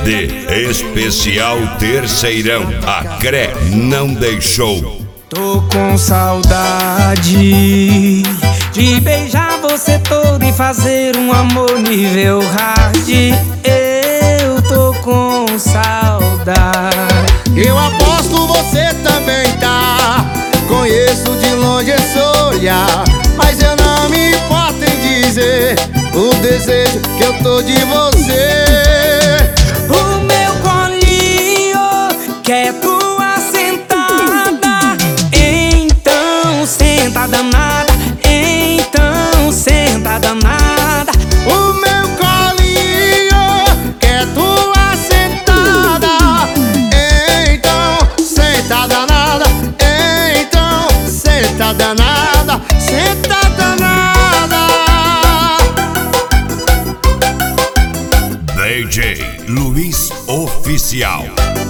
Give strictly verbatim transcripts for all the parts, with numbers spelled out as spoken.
D especial Terceirão, a C R E não deixou. Tô com saudade de beijar você todo e fazer um amor nível hard. Eu tô com saudade. Eu aposto você também tá. Conheço de longe esse olhar, mas eu não me importo em dizer o desejo que eu tô de você. O meu colinho quer tua sentada, então senta danada, então senta danada. O meu colinho quer tua sentada, então senta danada, então senta danada, senta danada. D J Luiz Oficial.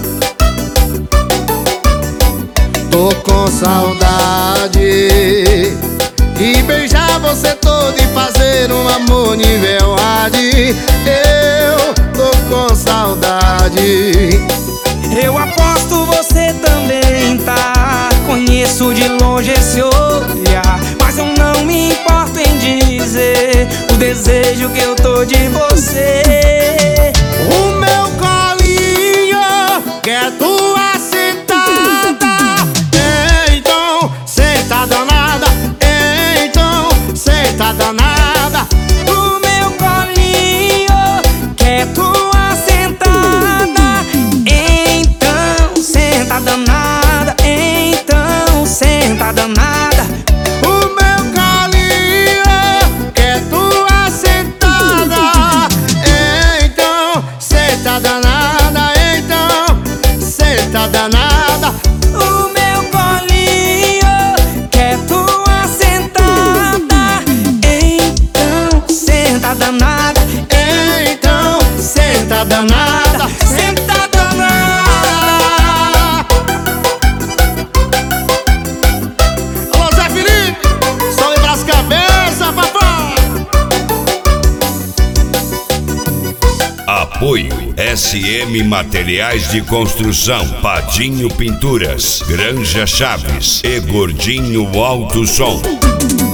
Tô com saudade de beijar você todo e fazer um amor nível hard. Eu tô com saudade. Eu aposto você também tá. Conheço de longe esse olhar, mas eu não me importo em dizer o desejo que eu tô de você. O meu colinho quer tua sentada, então senta danada, então senta danada. O meu colinho quer tua sentada, então senta danada, então senta danada. O meu colinho quer tua sentada, então senta danada, então senta danada. O meu colinho quer tua sentada, então senta danada, Então senta danada, senta danada. Alô Zé Felipe, só lembra as cabeças, papai. Apoio S M Materiais de Construção, Padinho Pinturas, Granja Chaves e Gordinho Alto Som.